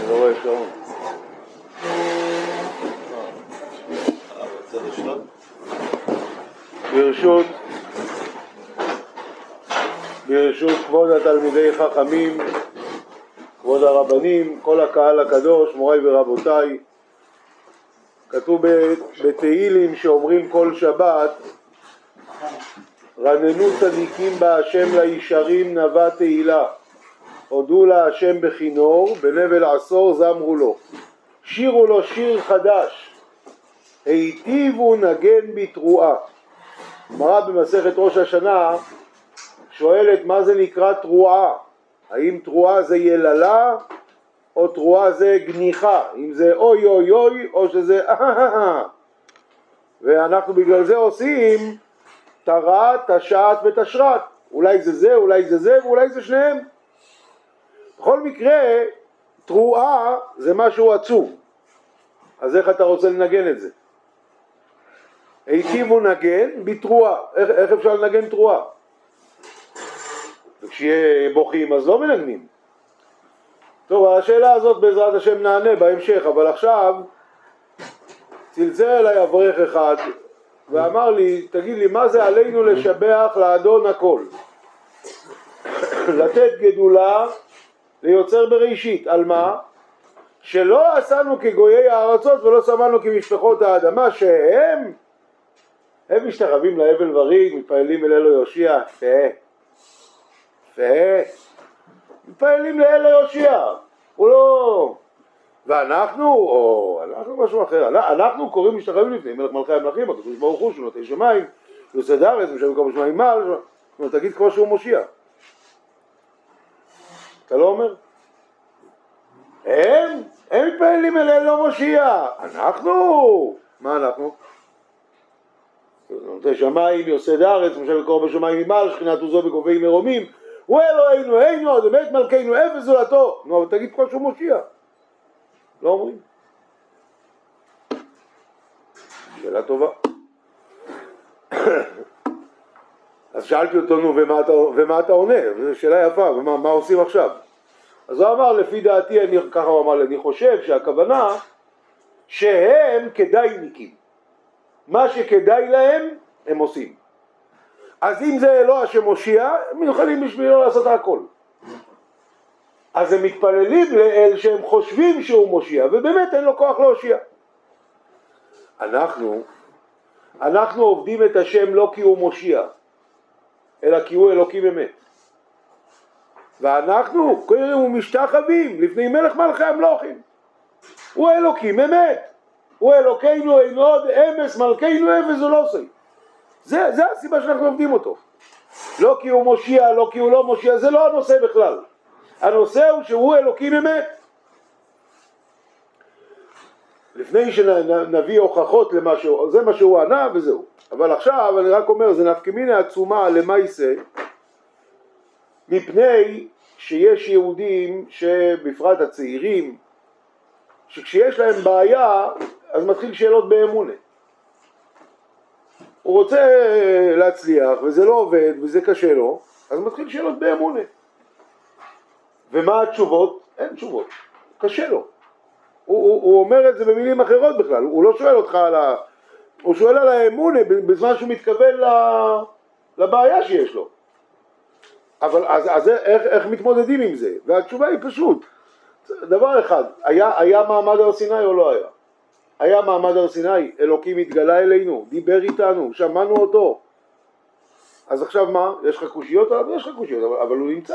אני לא רואה שעון. ברשות כבוד התלמידי חכמים, כבוד הרבנים, כל הקהל הקדוש, מוריי ורבותיי, כתוב בתהילים שאומרים כל שבת, רננו צדיקים בהשם לישרים נבא תהילה, הודו להשם בכינור, בנבל עשור זמרו לו, שירו לו שיר חדש, היטיבו נגן בתרועה. גמרא במסכת ראש השנה שואלת מה זה נקרא תרועה, האם תרועה זה יללה או תרועה זה גניחה, אם זה אוי אוי אוי או שזה ואנחנו בגלל זה עושים תרעת, תשעת ותשרת, אולי זה זה, אולי זה זה ואולי זה שניהם. בכל מקרה תרועה זה משהו עצוב, אז איך אתה רוצה לנגן את זה? היטיבו נגן בתרועה. איך אפשר לנגן תרועה? וכשיהיה בוכים אז לא מנגנים. טוב, השאלה הזאת בעזרת השם נענה בהמשך, אבל עכשיו צלצל אליי אברך אחד ואמר לי, תגיד לי, מה זה עלינו לשבח לאדון הכל? לתת גדולה ליוצר בראשית. על מה? שלא עשינו כגויי הארצות ולא שמענו כמשפחות האדמה, שהם משתחווים להבל וריג, מתפעלים אל אלו יושיע, מתפעלים לאלו יושיע, הוא לא... ואנחנו, אנחנו משהו אחר, אנחנו קוראים משתחווים לפני מלך מלכי המלכים, הקדוש ברוך הוא שהוא נותן שמיים, יוסד ארץ, משם מקום שמיים מעל, תגיד כמו שהוא מושיע. אתה לא אומר? הם מתפעלים אל אלו מושיע, אנחנו, מה אנחנו? נותן שמיים, יוסד ארץ, משם מקום בשמיים מעל, שכינת עוזו בגובי מרומים, הוא אלוהינו, היינו, עוד אמת מלכנו, אפס זולתו. נו, אבל תגיד כמו שהוא מושיע. לא אומרים. שאלה טובה. אז שאלתי אותו, נו, ומה אתה עונה? זו שאלה יפה, ומה עושים עכשיו? אז הוא אמר, לפי דעתי, ככה הוא אמר לי, אני חושב שהכוונה שהם כדאיניקים. מה שכדאי להם, הם עושים. אז אם זה אלוה שמושיע, הם יכולים בשבילו לעשות הכל. אז הם מתפללים לאל שהם חושבים שהוא מושיע, ובאמת אין לו כוח להושיע. אנחנו עובדים את השם לא כי הוא מושיע, אלא כי הוא אלוקים אמת. ואנחנו קוראים ומשתחווים לפני מלך מלכי המלכים. הוא אלוקים אמת. הוא אלוקינו אין עוד אמס מלכנו אפס ולוסי. זה הסיבה שאנחנו עובדים אותו. לא כי הוא מושיע, לא כי הוא לא מושיע, זה לא הנושא בכלל. הנושא הוא שהוא אלוקים אמת. לפני שנביא הוכחות למשהו, זה מה שהוא ענה וזהו. אבל עכשיו אני רק אומר, זה נפקא מינה עצומה למעשה, מפני שיש יהודים שבפרט הצעירים, שכשיש להם בעיה, אז מתחיל שאלות באמונה. הוא רוצה להצליח וזה לא עובד וזה קשה לו, אז מתחיל שאלות באמונה. ומה התשובות? אין תשובות, קשה לו. הוא אומר את זה במילים אחרות בכלל, הוא לא שואל אותך הוא שואל על האמונה בזמן שהוא מתכוון לבעיה שיש לו. אבל אז איך מתמודדים עם זה? והתשובה היא פשוט, דבר אחד, היה מעמד הר סיני או לא היה? היה מעמד הר סיני, אלוקים התגלה אלינו, דיבר איתנו, שמענו אותו. אז עכשיו מה? יש לך קושיות? יש לך קושיות, אבל הוא נמצא.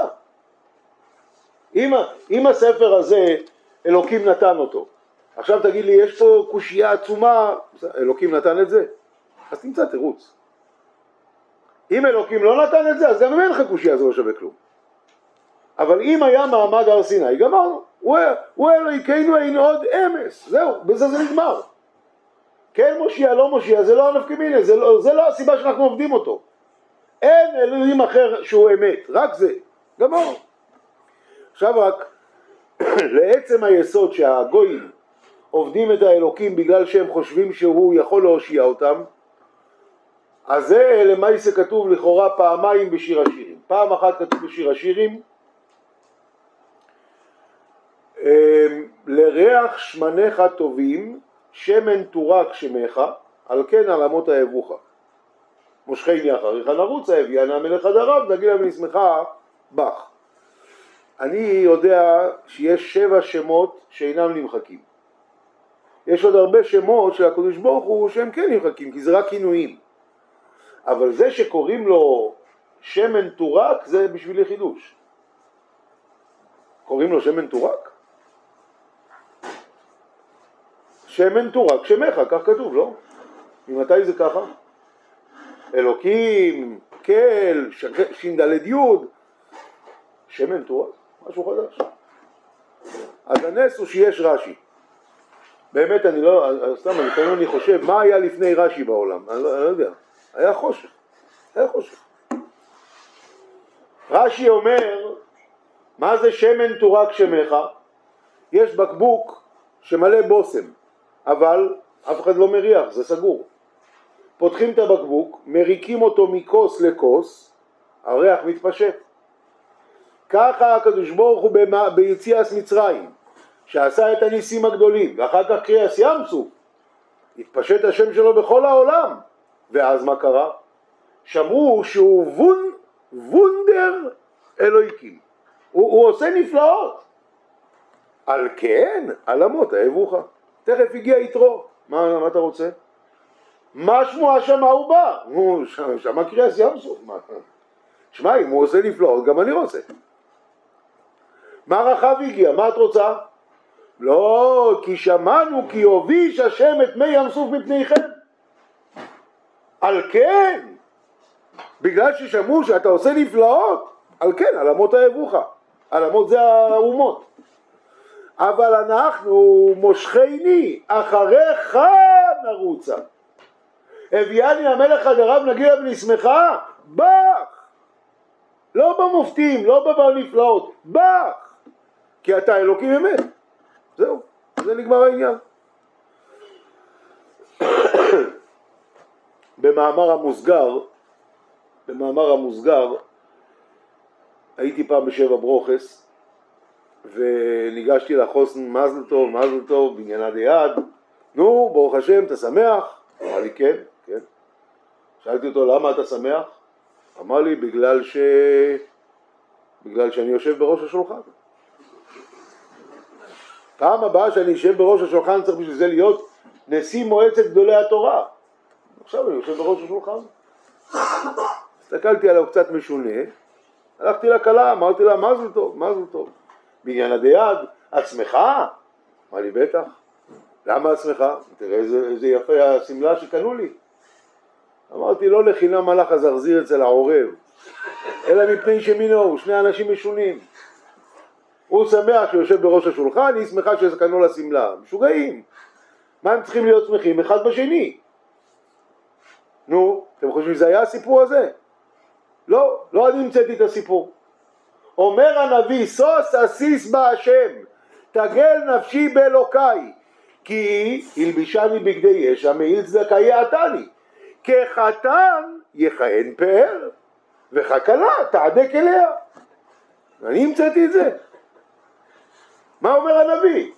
אם הספר הזה, אלוקים נתן אותו. עכשיו תגיד לי, יש פה קושייה עצומה, אלוקים נתן את זה? אז תמצא תירוץ. אם אלוקים לא נתן את זה, אז גם אין לך קושייה, זה לא שווה כלום. אבל אם היה מעמד הר סיני, גמרנו. הוא אלוהינו אין עוד אמס, זהו, בזה זה נגמר. כן מושיע, לא מושיע, זה לא נפקא מינה, זה לא הסיבה שאנחנו עובדים אותו. אין אלוהים אחר שהוא אמת, רק זה, גמרנו. עכשיו רק, לעצם היסוד שהגויים עובדים את האלוקים בגלל שהם חושבים שהוא יכול להושיע אותם, אז זה למעשה כתוב לכאורה פעמיים בשיר השירים. פעם אחת כתוב בשיר השירים, לריח שמניך טובים, שמן תורק שמך, על כן על אמות האבוך. מושכני אחריך נרוצה, הביאנה המלך הדרב, נגילה ונשמחה בך. אני יודע שיש 7 שמות שאינם נמחקים. יש עוד הרבה שמות של הקדוש ברוך הוא שהם כן נמחקים, כי זה רק כינויים. אבל זה שקוראים לו שמן תורק, זה בשבילי חידוש. קוראים לו שמן תורק? שמן תורק שמך, כך כתוב, לא? ממתי זה ככה? אלוקים, קל, ש"ד י', שמן תורק, משהו חדש. אז הנס הוא שיש רש"י. באמת אני לא, סתם, לפעמים אני חושב, מה היה לפני רש"י בעולם? אני לא יודע. היה חושך. היה חושך. רש"י אומר, מה זה שמן תורק שמך? יש בקבוק שמלא בושם, אבל אף אחד לא מריח, זה סגור. פותחים את הבקבוק, מריקים אותו מכוס לכוס, הריח מתפשט. ככה הקדוש ברוך הוא ביציאת מצרים, שעשה את הניסים הגדולים, ואחר כך קריאס ים סוף, התפשט השם שלו בכל העולם. ואז מה קרה? שמעו שהוא וונדר אלוהיקים. הוא עושה נפלאות. על כן, על אמות האבוך. תכף הגיע יתרו. מה אתה רוצה? מה שמוע שמה הוא בא? הוא שמע קריאס ים סוף. שמע, אם הוא עושה נפלאות, גם אני רוצה. מה רחב הגיע? מה את רוצה? לא, כי שמענו כי הוביש השם את מי ים סוף מפניכם. על כן, בגלל ששמעו שאתה עושה נפלאות, על כן, על אמות האבוך. על אמות זה האומות. אבל אנחנו מושכני, אחריך נרוצה. הביאני המלך הדרב נגילה ונשמחה, בך. לא במופתים, לא בנפלאות, בך. כי אתה אלוקים אמת. זהו, זה נגמר העניין. במאמר המוסגר, הייתי פעם בשבע ברוכס, וניגשתי לחוסן מזל טוב, בניינה דיד. נו, ברוך השם, אתה שמח? אמר לי, כן. שאלתי אותו, למה אתה שמח? אמר לי, בגלל שאני יושב בראש השולחן. פעם הבאה שאני יושב בראש השולחן צריך בשביל זה להיות נשיא מועצת גדולי התורה. עכשיו אני יושב בראש השולחן. הסתכלתי עליו קצת משונה, הלכתי לכלה, אמרתי לה, מזל טוב. בעניין דיד, עצמך? אמר לי, בטח. למה עצמך? תראה איזה יפה הסמלה שקנו לי. אמרתי, לא לחינם הלך הזרזיר אצל העורב, אלא מפני שמינו, 2 אנשים משונים. הוא שמח שיושב בראש השולחן, היא שמחה שקנו לה סמלה. משוגעים. מה הם צריכים להיות שמחים? אחד בשני. נו, אתם חושבים שזה היה הסיפור הזה? לא אני המצאתי את הסיפור. אומר הנביא, סוס אסיס בהשם, תגל נפשי באלוקיי, כי הלבישני בגדי ישע, מעיל צדקה יעתני. כחתן יכהן פאר, וככלה תעדק אליה. אני המצאתי את זה. מה אומר הנביא?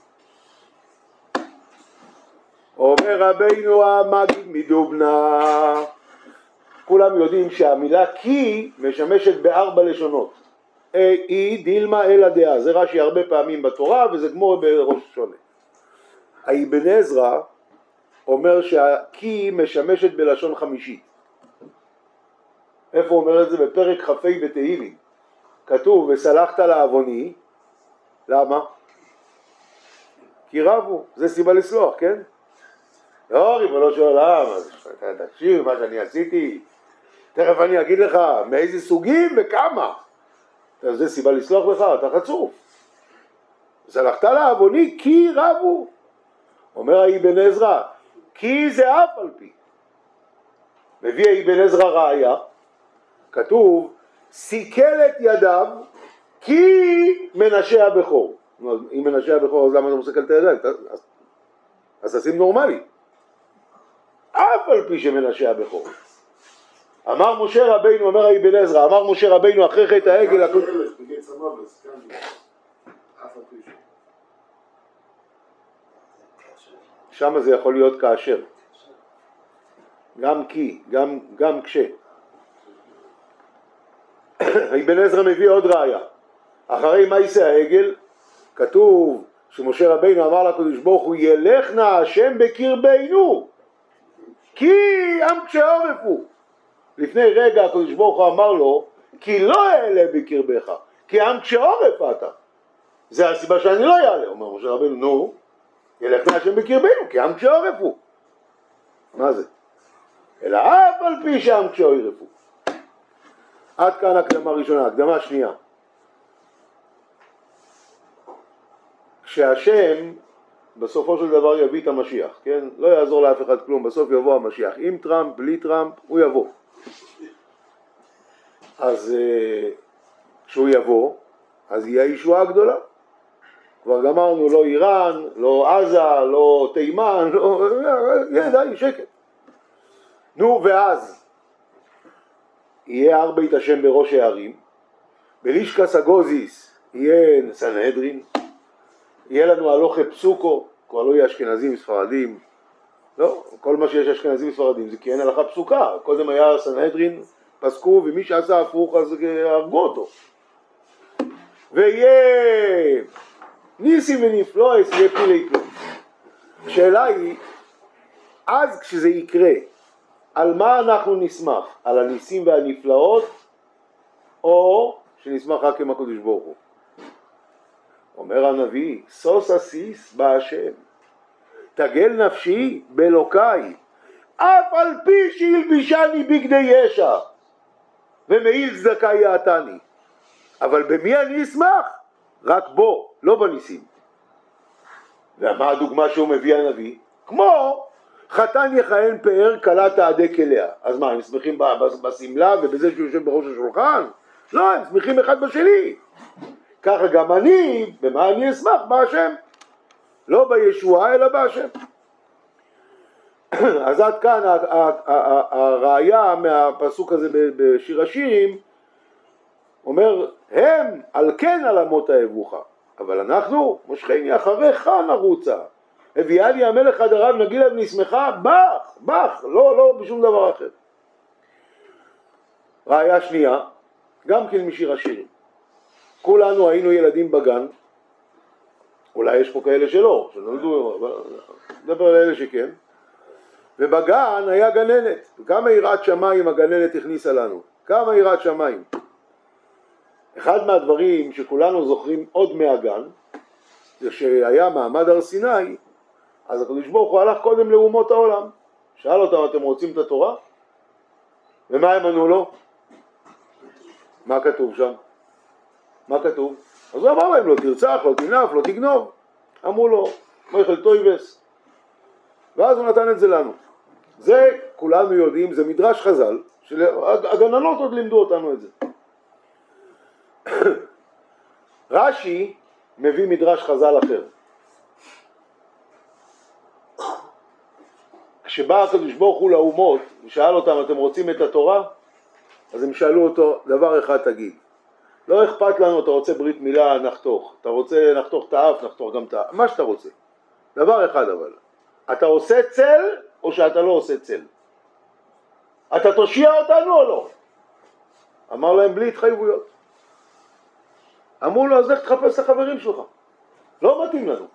אומר רבינו המגיד מדובנה, כולם יודעים שהמילה כי משמשת ב4 לשונות. אי דילמה אלא דעה, זה רש"י הרבה פעמים בתורה וזה כמו בראש השונה. האבן עזרא אומר שהכי משמשת בלשון חמישית. איפה הוא אומר את זה? בפרק כ"ה בתהילים. כתוב וסלחת לעווני. למה? כי רבו, זה סיבה לסלוח, כן? לא, ריבונו של עולם, תקשיב מה שאני עשיתי, תכף אני אגיד לך מאיזה סוגים וכמה. זה סיבה לסלוח לך, אתה חצוף. סלחת לעווני כי רבו. אומר האבן עזרא, כי זה אף על פי. מביא האבן עזרא ראיה, כתוב סיכל את ידיו כי מנשה הבכור. אם מנשה הבכור אז למה אתה מסכל את הידיים? אז תשים נורמלי. אף על פי שמנשה הבכור. אמר משה רבינו, אומר האבן עזרא, אמר משה רבינו אחרי חטא העגל, שם זה יכול להיות כאשר. גם כי, גם כש. אבן עזרא מביא עוד ראיה. אחרי מעשה העגל, כתוב שמשה רבינו אמר לקדוש ברוך הוא, ילך נא השם בקרבנו, כי עם קשה עורף הוא. לפני רגע הקדוש ברוך הוא אמר לו, כי לא אעלה בקרבך, כי עם קשה עורף אתה. זה הסיבה שאני לא אעלה. אומר משה רבינו, נו, ילך נא השם בקרבנו, כי עם קשה עורף הוא. מה זה? אלא אף על פי שעם קשה עורף הוא. עד כאן הקדמה ראשונה. הקדמה שנייה. כשהשם בסופו של דבר יביא את המשיח, כן? לא יעזור לאף אחד כלום, בסוף יבוא המשיח. עם טראמפ, בלי טראמפ, הוא יבוא. אז כשהוא יבוא, אז יהיה ישועה גדולה. כבר גמרנו, לא איראן, לא עזה, לא תימן, לא... די, שקט. נו, ואז יהיה הר בית השם בראש הערים, בלישקס הגוזיס יהיה סנהדרין, יהיה לנו הלוכה פסוקו, כבר לא יהיה אשכנזים ספרדים, לא, כל מה שיש אשכנזים ספרדים זה כי אין הלכה פסוקה, קודם היה סנהדרין, פסקו, ומי שעשה הפוך אז הרגו אותו. ויהיה ניסים ונפלויס, יהיה פילי כלום. השאלה היא, אז כשזה יקרה, על מה אנחנו נשמח? על הניסים והנפלאות, או שנשמח רק עם הקדוש ברוך הוא? אומר הנביא, סוס אסיס בהשם, תגל נפשי באלוקיי, אף על פי שילבישני בגדי ישע, ומעיל צדקה יעתני. אבל במי אני אשמח? רק בו, לא בניסים. ומה הדוגמה שהוא מביא הנביא? כמו חתן יכהן פאר, כלה תעדה כליה. אז מה, הם שמחים בסמלה ובזה שהוא יושב בראש השולחן? לא, הם שמחים אחד בשני. ככה גם אני, במה אני אשמח? בהשם. לא בישועה אלא בהשם. אז עד כאן הראיה מהפסוק הזה בשיר השירים, אומר, הם על כן על אמות האבוך, אבל אנחנו מושכני אחריך נרוצה. הביאה לי המלך עד הרב נגילה ונשמחה, בך, לא בשום דבר אחר. ראיה שנייה, גם כן משיר השירים. כולנו היינו ילדים בגן, אולי יש פה כאלה שלא, שנולדו, נדבר על אלה שכן, ובגן היה גננת, כמה יראת שמיים הגננת הכניסה לנו, כמה יראת שמיים. אחד מהדברים שכולנו זוכרים עוד מהגן, זה שהיה מעמד הר סיני, אז הקדוש ברוך הוא הלך קודם לאומות העולם, שאל אותם, אתם רוצים את התורה? ומה הם ענו לו? מה כתוב שם? מה כתוב? אז הוא אמר להם, לא תרצח, לא תנף, לא תגנוב. אמרו לו, מויכל טויבס. ואז הוא נתן את זה לנו. זה כולנו יודעים, זה מדרש חז"ל, הגננות עוד לימדו אותנו את זה. רש"י מביא מדרש חז"ל אחר. כשבא הקדוש ברוך הוא לאומות ושאל אותם, אתם רוצים את התורה? אז הם שאלו אותו, דבר אחד תגיד, לא אכפת לנו, אתה רוצה ברית מילה, נחתוך, אתה רוצה נחתוך את האף, נחתוך גם את האף, מה שאתה רוצה. דבר אחד אבל, אתה עושה צל או שאתה לא עושה צל? אתה תושיע אותנו או לא? אמר להם, בלי התחייבויות. אמרו לו, אז לך תחפש את החברים שלך, לא מתאים לנו.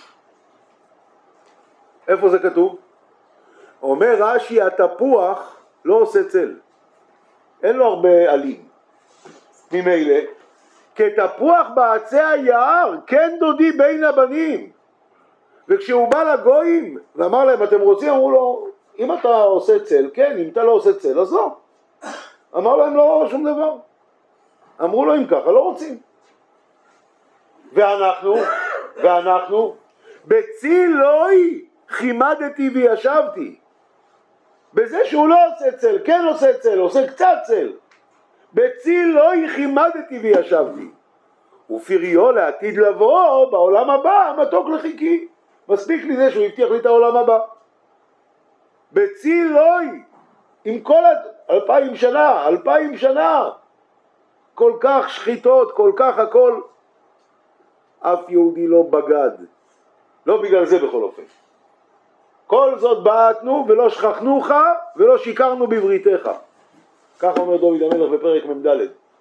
איפה זה כתוב? אומר רש"י, התפוח לא עושה צל, אין לו הרבה עלים. ממילא, כתפוח בעצי היער, כן דודי בין הבנים. וכשהוא בא לגויים ואמר להם, אתם רוצים? אמרו לו, אם אתה עושה צל, כן, אם אתה לא עושה צל, אז לא. אמר להם, לא שום דבר. אמרו לו, אם ככה, לא רוצים. ואנחנו, בצילוי חימדתי וישבתי. בזה שהוא לא עושה צל, כן עושה צל, עושה קצת צל. בצילוי חימדתי וישבתי. ופריו לעתיד לבוא בעולם הבא, מתוק לחיקי. מספיק לי זה שהוא הבטיח לי את העולם הבא. בצילוי, עם כל 2000 שנה, כל כך שחיתות, כל כך הכל, אף יהודי לא בגד. לא בגלל זה בכל אופן. כל זאת בעטנו ולא שכחנוך ולא שיקרנו בבריתך. כך אומר דוד המלך בפרק מ"ד.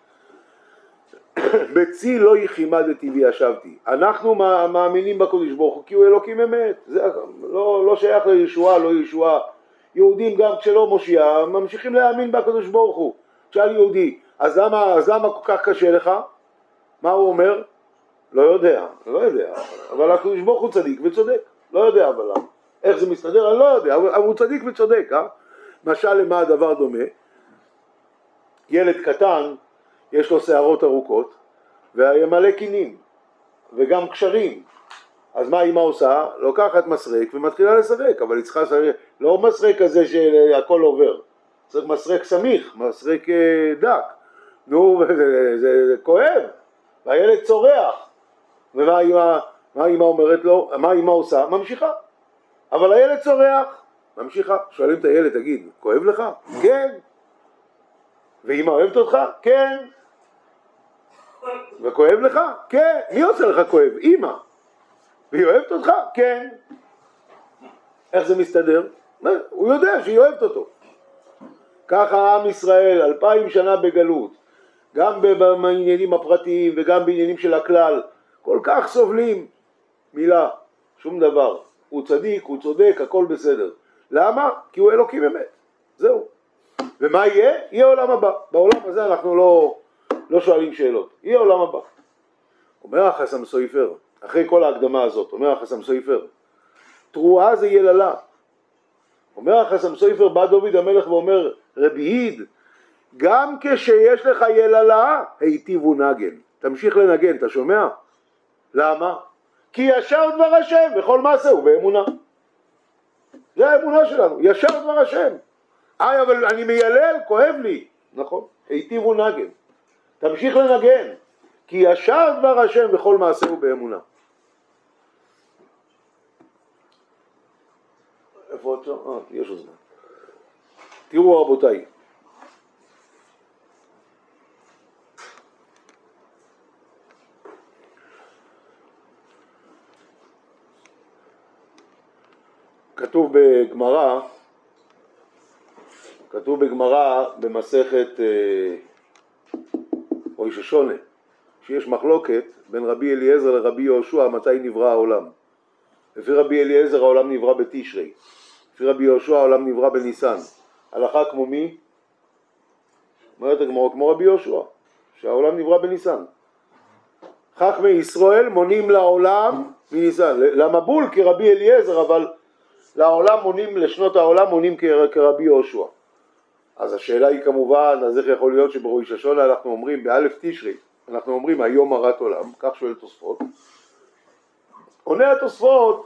בצי לא יחימדתי וישבתי. אנחנו מאמינים בקדוש ברוך הוא כי הוא אלוקים אמת. זה לא שייך לישועה, לא ישועה. יהודים גם כשלא מושיע ממשיכים להאמין בקדוש ברוך הוא. שאל יהודי, אז למה כל כך קשה לך? מה הוא אומר? לא יודע, אבל הקדוש ברוך הוא צדיק וצודק. לא יודע אבל למה. איך זה מסתדר? אני לא יודע, אבל הוא צדיק וצודק. משל למה הדבר דומה? ילד קטן יש לו שערות ארוכות ומלא קינים וגם קשרים. אז מה אמא עושה? לוקחת מסרק ומתחילה לשחק, אבל היא צריכה לשחק, לא מסרק כזה שהכל עובר, צריך מסרק סמיך, מסרק דק. נו, זה כואב, והילד צורח. ומה אמא אומרת לו? מה אמא עושה? ממשיכה. אבל הילד צורח, ממשיכה. שואלים את הילד, תגיד, כואב לך? כן. ואמא אוהבת אותך? כן. וכואב לך? כן. מי עושה לך כואב? אמא. והיא אוהבת אותך? כן. איך זה מסתדר? הוא יודע שהיא אוהבת אותו. ככה עם ישראל 2000 שנה בגלות, גם בעניינים הפרטיים וגם בעניינים של הכלל, כל כך סובלים. מילה, שום דבר. הוא צדיק, הוא צודק, הכל בסדר. למה? כי הוא אלוקים אמת. זהו. ומה יהיה? יהיה עולם הבא. בעולם הזה אנחנו לא שואלים שאלות. יהיה עולם הבא. אומר החסם סופר, אחרי כל ההקדמה הזאת, אומר החסם סופר, תרועה זה יללה. אומר החסם סופר, בא דוד המלך ואומר, רבי היד, גם כשיש לך יללה, היטיבו נגן. תמשיך לנגן, אתה שומע? למה? כי ישר דבר השם, וכל מעשה הוא באמונה. זה האמונה שלנו, ישר דבר השם. אבל אני מיילל, כואב לי. נכון, היטיבו נגן. תמשיך לנגן, כי ישר דבר השם וכל מעשה הוא באמונה. איפה עוד שם? יש עוד זמן. תראו רבותיי. כתוב בגמרא במסכת ראש השונה, שיש מחלוקת בין רבי אליעזר לרבי יהושע מתי נברא העולם. לפי רבי אליעזר העולם נברא בתשרי, לפי רבי יהושע העולם נברא בניסן. הלכה כמו מי? אומרת הגמרא כמו רבי יהושע, שהעולם נברא בניסן. חכמי ישראל מונים לעולם מניסן, למבול כרבי אליעזר, אבל לעולם מונים, לשנות העולם מונים כרבי יהושע. אז השאלה היא כמובן, אז איך יכול להיות שבראש השונה אנחנו אומרים באלף תשרי, אנחנו אומרים היום הרת עולם, כך שואל תוספות. עונה התוספות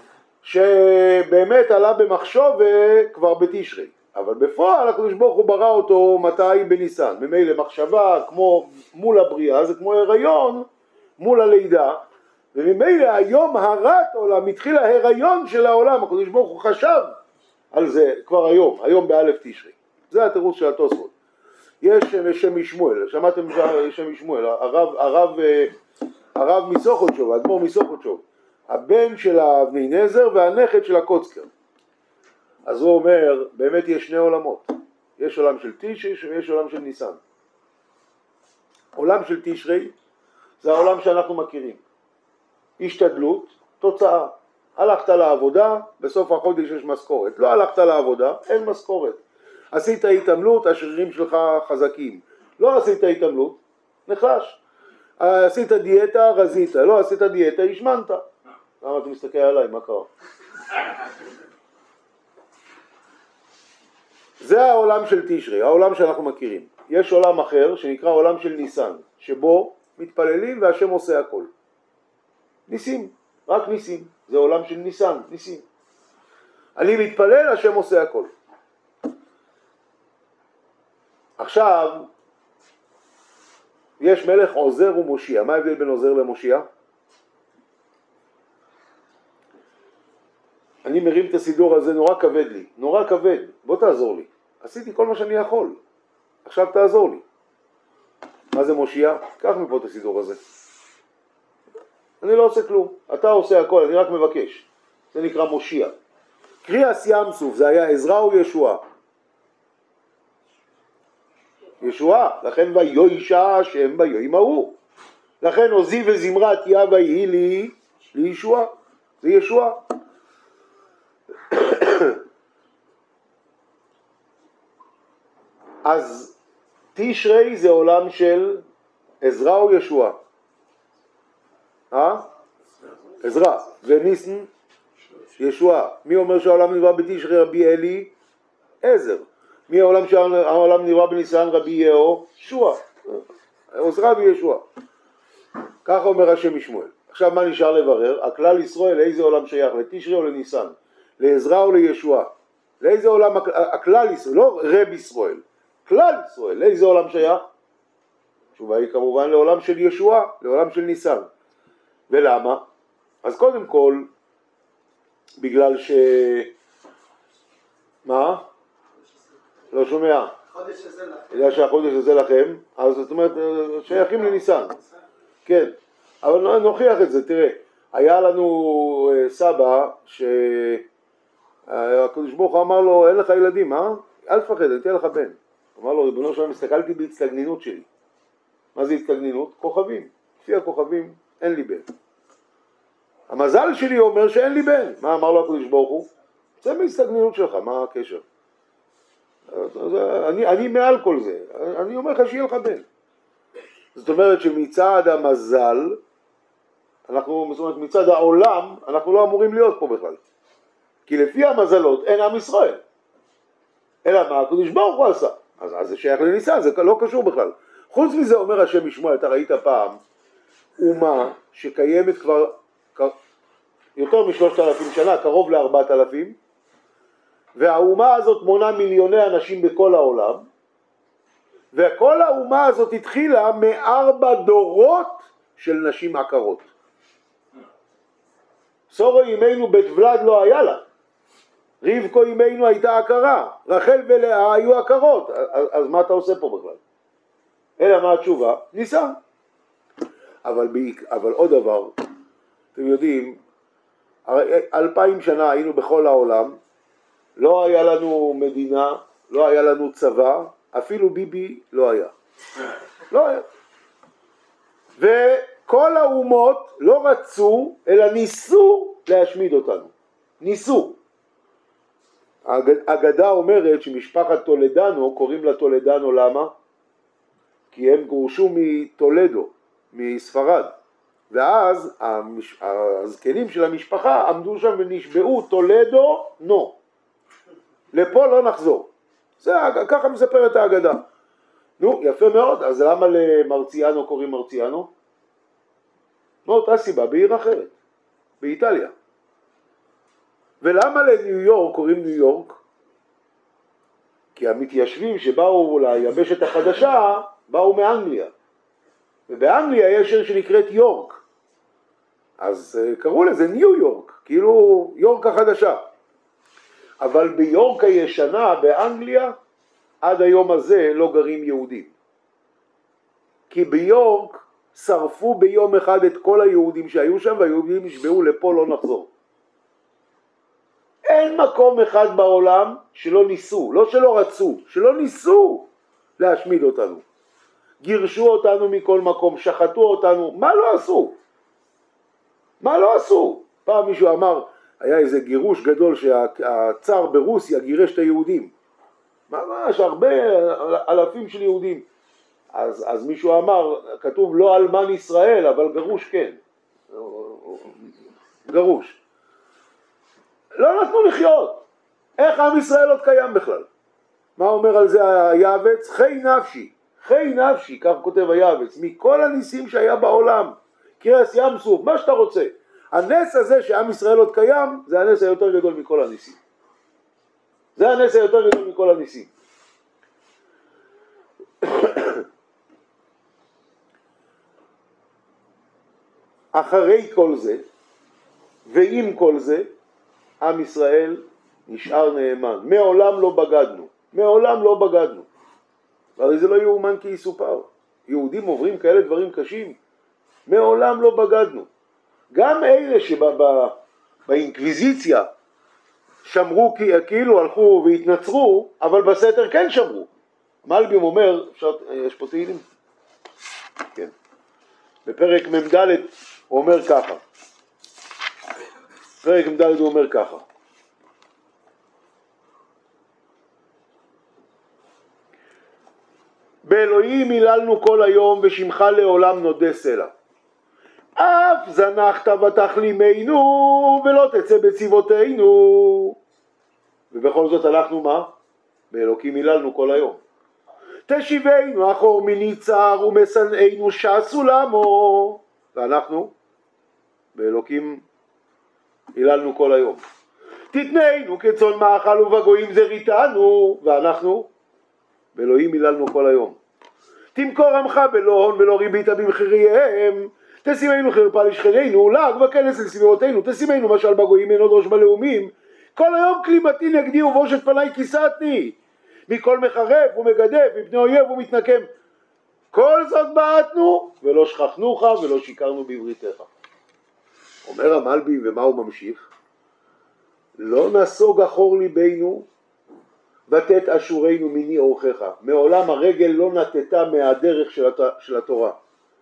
שבאמת עלה במחשוב כבר בתשרי, אבל בפועל הקדוש ברוך הוא ברא אותו מתי? בניסן. ממילא מחשבה כמו מול הבריאה זה כמו הריון מול הלידה, וממילא היום הרת עולם, התחיל ההיריון של העולם, הקדוש ברוך הוא חשב על זה כבר היום באלף תשרי. זה התירוץ של התוספות. יש שם משמואל, שמעתם שם משמואל, הרב מסוכותשוב, האדמו"ר מסוכותשוב, הבן של האבני נזר והנכד של הקוצקר. אז הוא אומר, באמת יש שני עולמות, יש עולם של תשרי ויש עולם של ניסן. עולם של תשרי זה העולם שאנחנו מכירים, השתדלות, תוצאה. הלכת לעבודה, בסוף החודש יש משכורת. לא הלכת לעבודה, אין משכורת. עשית התעמלות, השרירים שלך חזקים. לא עשית התעמלות, נחלש. עשית דיאטה, רזית. לא עשית דיאטה, השמנת. למה אתה מסתכל עליי? מה קרה? זה העולם של תשרי, העולם שאנחנו מכירים. יש עולם אחר שנקרא עולם של ניסן, שבו מתפללים והשם עושה הכל. ניסים, רק ניסים. זה עולם של ניסן, ניסים. אני מתפלל, השם עושה הכל. עכשיו, יש מלך עוזר ומושיע. מה ההבדל בין עוזר למושיע? אני מרים את הסידור הזה, נורא כבד לי, נורא כבד. בוא תעזור לי. עשיתי כל מה שאני יכול. עכשיו תעזור לי. מה זה מושיע? קח מפה את הסידור הזה. אני לא עושה כלום. אתה עושה הכל, אני רק מבקש. זה נקרא מושיע. קריאס ים סוף, זה היה עזרא או ישועה? ישועה, לכן ויושע השם ביום ההוא. לכן עוזי וזמרת יה ויהי לי לישועה, זה ישועה. אז תשרי זה עולם של עזרא או ישועה? עזרא. וניסן? ישועה. מי אומר שהעולם נברא בתשרי? רבי אלי עזר. מי העולם שהעולם נברא בניסן? רבי יהושע. עזרא וישוע. ככה אומר השם משמואל. עכשיו מה נשאר לברר? הכלל ישראל לאיזה עולם שייך? לתשרי או לניסן? לעזרא או לישוע? לאיזה עולם הכלל ישראל? לא רב ישראל. כלל ישראל, לאיזה עולם שייך? התשובה היא כמובן לעולם של ישוע, לעולם של ניסן. ולמה? אז קודם כל, בגלל מה? לא שומע. בגלל שהחודש הזה לכם, אז זאת אומרת, שייכים לניסן. כן, אבל נוכיח את זה, תראה. היה לנו סבא שהקדוש ברוך הוא אמר לו, אין לך ילדים, אל תפחד, אני אתן לך בן. אמר לו, ריבונו שלום, הסתכלתי בהצטגנינות שלי. מה זה הצטגנינות? כוכבים. לפי הכוכבים אין לי בן. המזל שלי אומר שאין לי בן. מה אמר לו הקדוש ברוך הוא? זה מהצטגנינות שלך, מה הקשר? אני מעל כל זה. אני אומר לך שיהיה לך בן. זאת אומרת שמצד המזל, זאת אומרת מצד העולם, אנחנו לא אמורים להיות פה בכלל. כי לפי המזלות אין עם ישראל. אלא מה? הקדוש ברוך הוא עשה. אז זה שייך לניסן, זה לא קשור בכלל. חוץ מזה אומר השם משמואל, אתה ראית פעם אומה שקיימת כבר יותר מ3,000 שנה, קרוב ל4,000, והאומה הזאת מונה מיליוני אנשים בכל העולם, וכל האומה הזאת התחילה מ4 דורות של נשים עקרות. סורו אימנו בית ולד לא היה לה, רבקו אימנו הייתה עקרה, רחל ולאה היו עקרות, אז מה אתה עושה פה בכלל? אלא מה התשובה? ניסן. אבל עוד דבר, אתם יודעים, 2000 שנה היינו בכל העולם, לא היה לנו מדינה, לא היה לנו צבא, אפילו ביבי לא היה. לא היה. וכל האומות לא רצו, אלא ניסו להשמיד אותנו. ניסו. האגדה אומרת שמשפחת טולדנו, קוראים לה טולדנו, למה? כי הם גורשו מטולדו, מספרד. ואז הזקנים של המשפחה עמדו שם ונשבעו טולדו נו. לפה לא נחזור. זה ככה מספרת האגדה. נו, יפה מאוד. אז למה למרציאנו קוראים מרציאנו? מאותה סיבה, בעיר אחרת, באיטליה. ולמה לניו יורק קוראים ניו יורק? כי המתיישבים שבאו ליבשת החדשה באו מאנגליה. ובאנגליה יש עיר שנקראת יורק. אז קראו לזה ניו יורק, כאילו יורק החדשה. אבל ביורק הישנה באנגליה עד היום הזה לא גרים יהודים. כי ביורק שרפו ביום אחד את כל היהודים שהיו שם, והיהודים נשבעו לפה לא נחזור. אין מקום אחד בעולם שלא ניסו, לא שלא רצו, שלא ניסו להשמיד אותנו. גירשו אותנו מכל מקום, שחטו אותנו, מה לא עשו? מה לא עשו? פעם מישהו אמר, היה איזה גירוש גדול שהצאר ברוסיה גירש את היהודים. ממש הרבה אלפים של יהודים. אז מישהו אמר, כתוב לא אלמן ישראל, אבל גרוש כן. גרוש. לא נתנו לחיות. איך עם ישראל עוד קיים בכלל? מה אומר על זה היעבץ? חי נפשי. חי נפשי, כך כותב היעבץ, מכל הניסים שהיה בעולם. קריאס ים סוף, מה שאתה רוצה. הנס הזה שעם ישראל עוד קיים, זה הנס היותר גדול מכל הניסים. זה הנס היותר גדול מכל הניסים. אחרי כל זה, ועם כל זה, עם ישראל נשאר נאמן. מעולם לא בגדנו. מעולם לא בגדנו. הרי זה לא יאומן כי יסופר. יהודים עוברים כאלה דברים קשים. מעולם לא בגדנו. גם אלה שבאינקוויזיציה שמרו כאילו הלכו והתנצרו, אבל בסתר כן שמרו. מלבים אומר, יש פה תהילים? כן. בפרק מ"ד הוא אומר ככה. פרק מ"ד הוא אומר ככה. באלוהים היללנו כל היום ושמך לעולם נודה סלע. אף זנחת ותחלימנו ולא תצא בצבאותינו. ובכל זאת הלכנו מה? באלוקים היללנו כל היום. תשיבנו אחור מניצר ומשנאינו שסו למו. ואנחנו באלוקים היללנו כל היום. תתננו כצאן מאכל ובגויים זריתנו. ואנחנו באלוהים היללנו כל היום. תמכור עמך בלא הון ולא ריבית במחיריהם. תשימנו חרפה לשכנינו, לעג וכנס לסביבותינו, תשימנו משל בגויים אין עוד ראש בלאומים. כל היום כלימתי נגדי ובושת פני כיסתני. מכל מחרף ומגדף, מפני אויב ומתנקם. כל זאת בעטנו ולא שכחנוך ולא שיקרנו בבריתך. אומר המלבי, ומה הוא ממשיך? לא נסוג אחור ליבנו ותת אשורנו מיני אורכך. מעולם הרגל לא נתתה מהדרך של התורה.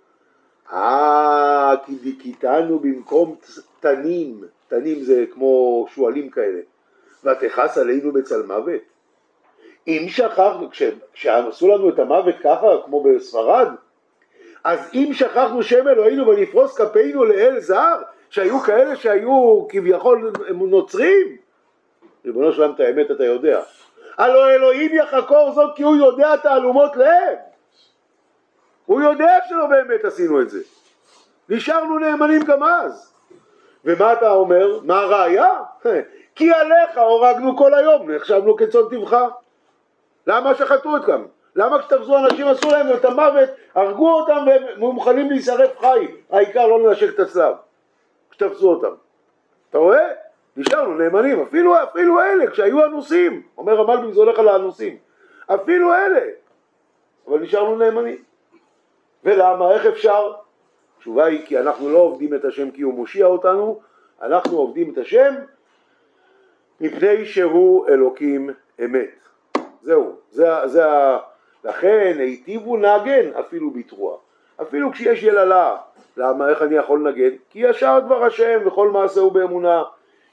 כי דיכיתנו במקום תנים, תנים זה כמו שואלים כאלה, ותכעס עלינו בצל מוות. אם שכחנו, כשעשו לנו את המוות ככה כמו בספרד, אז אם שכחנו שם אלוהינו ונפרוס כפינו לאל זר, שהיו כאלה שהיו כביכול נוצרים, ריבונו שלם את האמת אתה יודע, הלא אלוהים יחקור זאת כי הוא יודע תעלומות לב. הוא יודע שלא באמת עשינו את זה. נשארנו נאמנים גם אז. ומה אתה אומר? מה הראיה? כי עליך הורגנו כל היום, נחשבנו כצאן טבחה. למה שחטו אותם? למה כשתפסו אנשים עשו להם את המוות, הרגו אותם והם מוכנים להישרף חי, העיקר לא לנשק את הצלב כשתפסו אותם. אתה רואה? נשארנו נאמנים, אפילו אלה, כשהיו אנוסים, אומר המלבים זה הולך על האנוסים, אפילו אלה, אבל נשארנו נאמנים. ולמה? איך אפשר? התשובה היא כי אנחנו לא עובדים את השם כי הוא מושיע אותנו, אנחנו עובדים את השם מפני שהוא אלוקים אמת. זהו, לכן היטיבו נגן אפילו בתרועה, אפילו כשיש יללה. למה? איך אני יכול לנגן? כי ישר דבר השם וכל מעשה הוא באמונה.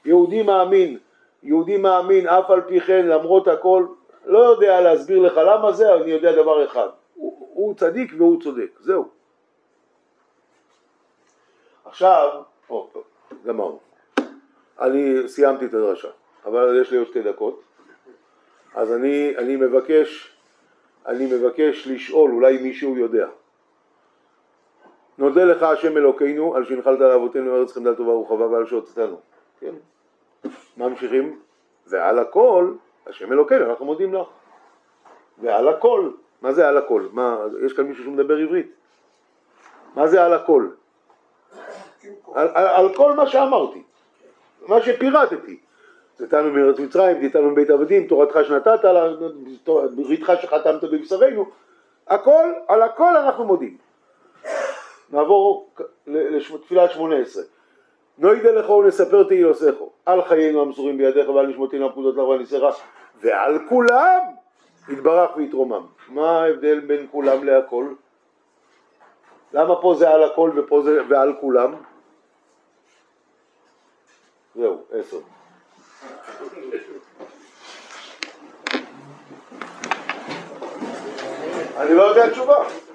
יהודי מאמין אף על פי כן למרות הכל. לא יודע להסביר לך למה זה, אני יודע דבר אחד, הוא צדיק והוא צודק, זהו. עכשיו, גמרנו. אני סיימתי את הדרשה, אבל יש לי עוד 2 דקות. אז אני מבקש לשאול, אולי מישהו יודע. נודה לך השם אלוקינו על שהנחלת על אבותינו ארץ חמדה טובה ורחבה ועל שהוצאתנו. כן? ממשיכים? ועל הכל השם אלוקינו אנחנו מודים לך. ועל הכל, מה זה על הכל? יש כאן מישהו שמדבר עברית? מה זה על הכל? על כל מה שאמרתי, מה שפירטתי. צאתנו מארץ מצרים, תיתנו מבית עבדים, תורתך שנתת, בריתך שחתמת בבשרנו, הכל, על הכל אנחנו מודים. נעבור לתפילת 18. נוידה לך ונספר תהילוסךו, על חיינו המסורים בידיך ועל נשמותינו הפקודות לך ועל ניסיך, ועל כולם יתברך ויתרומם. מה ההבדל בין כולם להכל? למה פה זה על הכל ופה זה ועל כולם? זהו, 10. אני לא יודע תשובה.